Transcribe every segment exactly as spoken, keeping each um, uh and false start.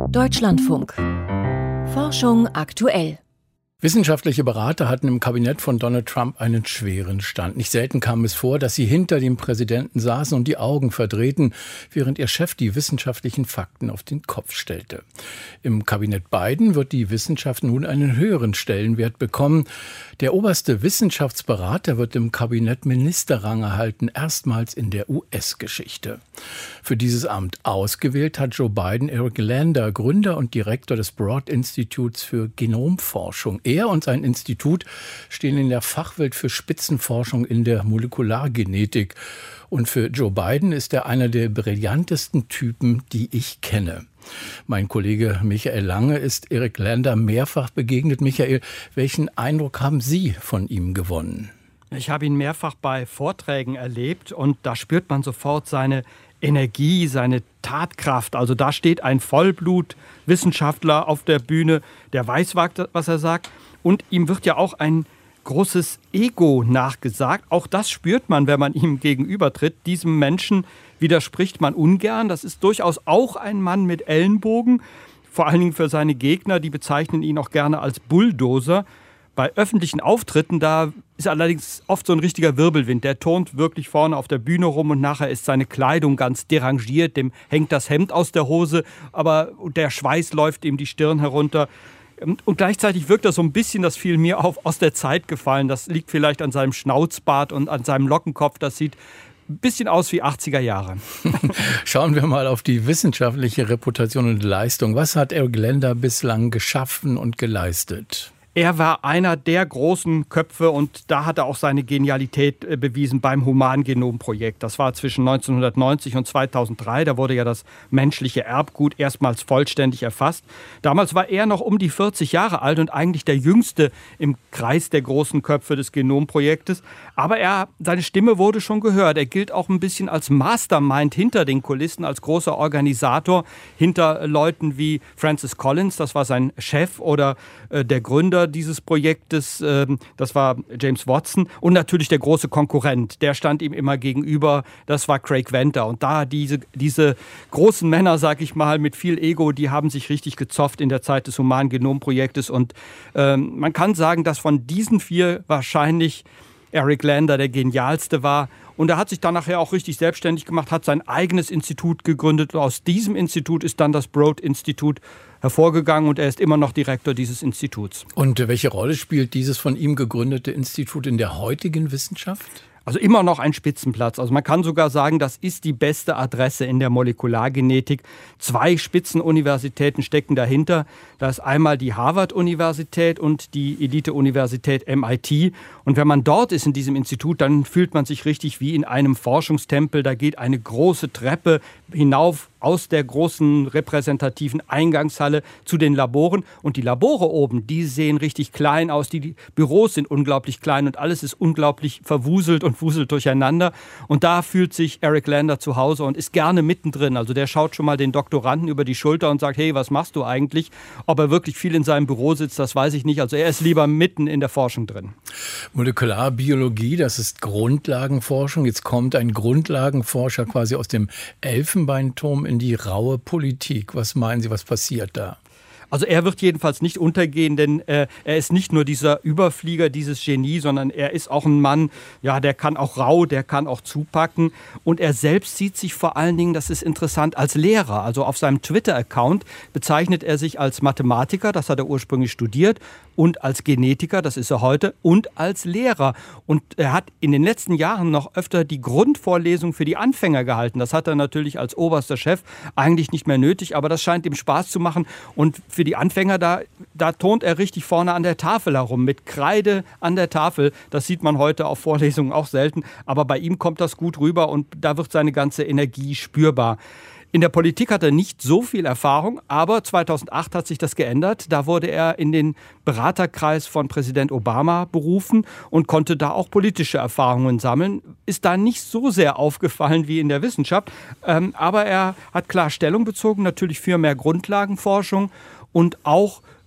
Deutschlandfunk. Forschung aktuell. Wissenschaftliche Berater hatten im Kabinett von Donald Trump einen schweren Stand. Nicht selten kam es vor, dass sie hinter dem Präsidenten saßen und die Augen verdrehten, während ihr Chef die wissenschaftlichen Fakten auf den Kopf stellte. Im Kabinett Biden wird die Wissenschaft nun einen höheren Stellenwert bekommen. Der oberste Wissenschaftsberater wird im Kabinett Ministerrang erhalten, erstmals in der U S-Geschichte. Für dieses Amt ausgewählt hat Joe Biden Eric Lander, Gründer und Direktor des Broad Instituts für Genomforschung. Er und sein Institut stehen in der Fachwelt für Spitzenforschung in der Molekulargenetik. Und für Joe Biden ist er einer der brillantesten Typen, die ich kenne. Mein Kollege Michael Lange ist Eric Lander mehrfach begegnet. Michael, welchen Eindruck haben Sie von ihm gewonnen? Ich habe ihn mehrfach bei Vorträgen erlebt und da spürt man sofort seine Energie, seine Tatkraft. Also da steht ein Vollblut-Wissenschaftler auf der Bühne, der weiß, was er sagt. Und ihm wird ja auch ein großes Ego nachgesagt. Auch das spürt man, wenn man ihm gegenübertritt. Diesem Menschen widerspricht man ungern. Das ist durchaus auch ein Mann mit Ellenbogen. Vor allen Dingen für seine Gegner, die bezeichnen ihn auch gerne als Bulldozer. Bei öffentlichen Auftritten, da ist allerdings oft so ein richtiger Wirbelwind. Der turnt wirklich vorne auf der Bühne rum und nachher ist seine Kleidung ganz derangiert. Dem hängt das Hemd aus der Hose, aber der Schweiß läuft ihm die Stirn herunter. Und gleichzeitig wirkt er so ein bisschen, das fiel mir auf, aus der Zeit gefallen. Das liegt vielleicht an seinem Schnauzbart und an seinem Lockenkopf. Das sieht ein bisschen aus wie achtziger Jahre. Schauen wir mal auf die wissenschaftliche Reputation und Leistung. Was hat Eric Lander bislang geschaffen und geleistet? Er war einer der großen Köpfe und da hat er auch seine Genialität bewiesen beim Humangenomprojekt. Das war zwischen neunzehnhundertneunzig und zweitausenddrei. Da wurde ja das menschliche Erbgut erstmals vollständig erfasst. Damals war er noch um die vierzig Jahre alt und eigentlich der Jüngste im Kreis der großen Köpfe des Genomprojektes. Aber er, seine Stimme wurde schon gehört. Er gilt auch ein bisschen als Mastermind hinter den Kulissen, als großer Organisator hinter Leuten wie Francis Collins, das war sein Chef, oder äh, der Gründer dieses Projektes, äh, das war James Watson, und natürlich der große Konkurrent, der stand ihm immer gegenüber, das war Craig Venter. Und da diese, diese großen Männer, sag ich mal, mit viel Ego, die haben sich richtig gezofft in der Zeit des Humangenomprojektes. Und äh, man kann sagen, dass von diesen vier wahrscheinlich Eric Lander der genialste war. Und er hat sich dann nachher auch richtig selbstständig gemacht, hat sein eigenes Institut gegründet. Und aus diesem Institut ist dann das Broad Institute hervorgegangen und er ist immer noch Direktor dieses Instituts. Und welche Rolle spielt dieses von ihm gegründete Institut in der heutigen Wissenschaft? Also immer noch ein Spitzenplatz. Also man kann sogar sagen, das ist die beste Adresse in der Molekulargenetik. Zwei Spitzenuniversitäten stecken dahinter. Da ist einmal die Harvard-Universität und die Elite-Universität M I T. Und wenn man dort ist in diesem Institut, dann fühlt man sich richtig wie in einem Forschungstempel. Da geht eine große Treppe hinauf aus der großen repräsentativen Eingangshalle zu den Laboren. Und die Labore oben, die sehen richtig klein aus. Die, die Büros sind unglaublich klein und alles ist unglaublich verwuselt und wuselt durcheinander. Und da fühlt sich Eric Lander zu Hause und ist gerne mittendrin. Also der schaut schon mal den Doktoranden über die Schulter und sagt, hey, was machst du eigentlich? Ob er wirklich viel in seinem Büro sitzt, das weiß ich nicht. Also er ist lieber mitten in der Forschung drin. Molekularbiologie, das ist Grundlagenforschung. Jetzt kommt ein Grundlagenforscher quasi aus dem Elfenbeinturm in die raue Politik. Was meinen Sie, was passiert da? Also er wird jedenfalls nicht untergehen, denn äh, er ist nicht nur dieser Überflieger, dieses Genie, sondern er ist auch ein Mann, ja, der kann auch rau, der kann auch zupacken. Und er selbst sieht sich vor allen Dingen, das ist interessant, als Lehrer. Also auf seinem Twitter-Account bezeichnet er sich als Mathematiker, das hat er ursprünglich studiert, und als Genetiker, das ist er heute, und als Lehrer. Und er hat in den letzten Jahren noch öfter die Grundvorlesung für die Anfänger gehalten. Das hat er natürlich als oberster Chef eigentlich nicht mehr nötig, aber das scheint ihm Spaß zu machen. Und für die Anfänger, da, da turnt er richtig vorne an der Tafel herum, mit Kreide an der Tafel. Das sieht man heute auf Vorlesungen auch selten, aber bei ihm kommt das gut rüber und da wird seine ganze Energie spürbar. In der Politik hat er nicht so viel Erfahrung, aber zweitausendacht hat sich das geändert. Da wurde er in den Beraterkreis von Präsident Obama berufen und konnte da auch politische Erfahrungen sammeln. Ist da nicht so sehr aufgefallen wie in der Wissenschaft, ähm, aber er hat klar Stellung bezogen, natürlich für mehr Grundlagenforschung und auch äh,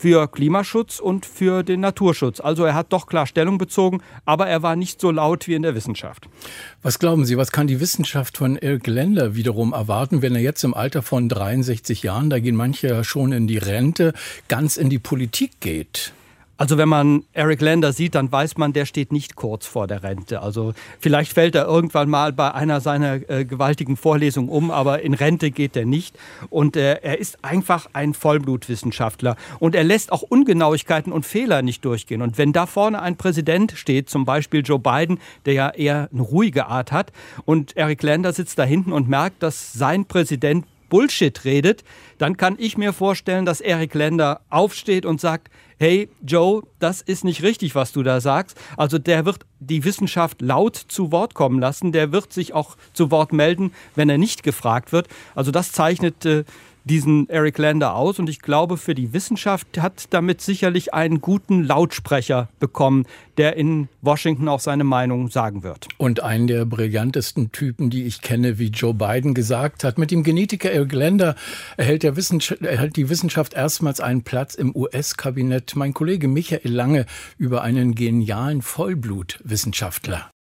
für Klimaschutz und für den Naturschutz. Also er hat doch klar Stellung bezogen, aber er war nicht so laut wie in der Wissenschaft. Was glauben Sie, was kann die Wissenschaft von Eric Lander wiederum erwarten, wenn er jetzt im Alter von dreiundsechzig Jahren, da gehen manche ja schon in die Rente, ganz in die Politik geht? Also wenn man Eric Lander sieht, dann weiß man, der steht nicht kurz vor der Rente. Also vielleicht fällt er irgendwann mal bei einer seiner äh, gewaltigen Vorlesungen um, aber in Rente geht er nicht. Und äh, er ist einfach ein Vollblutwissenschaftler. Und er lässt auch Ungenauigkeiten und Fehler nicht durchgehen. Und wenn da vorne ein Präsident steht, zum Beispiel Joe Biden, der ja eher eine ruhige Art hat, und Eric Lander sitzt da hinten und merkt, dass sein Präsident Bullshit redet, dann kann ich mir vorstellen, dass Eric Lander aufsteht und sagt, hey Joe, das ist nicht richtig, was du da sagst. Also der wird die Wissenschaft laut zu Wort kommen lassen, der wird sich auch zu Wort melden, wenn er nicht gefragt wird. Also das zeichnet äh, diesen Eric Lander aus und ich glaube, für die Wissenschaft hat damit sicherlich einen guten Lautsprecher bekommen, der in Washington auch seine Meinung sagen wird. Und einen der brillantesten Typen, die ich kenne, wie Joe Biden gesagt hat, mit dem Genetiker Eric Lander erhält, der Wissenschaft, erhält die Wissenschaft erstmals einen Platz im U S-Kabinett. Mein Kollege Michael Lange über einen genialen Vollblutwissenschaftler.